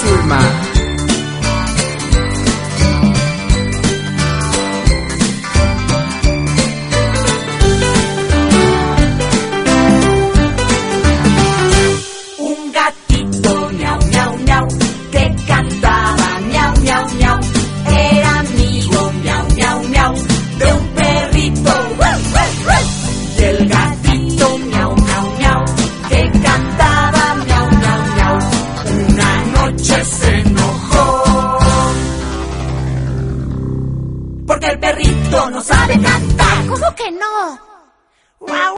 Zulma. Un gatito miau, miau, miau, que cantaba miau, miau, miau. Era amigo miau, miau, miau, de un perrito. ¡Ruff, ruff, ruff! Y el gatito miau, miau, miau, que cantaba miau, miau, miau. Una noche se enojó porque el perrito no sabe cantar. ¿Cómo que no?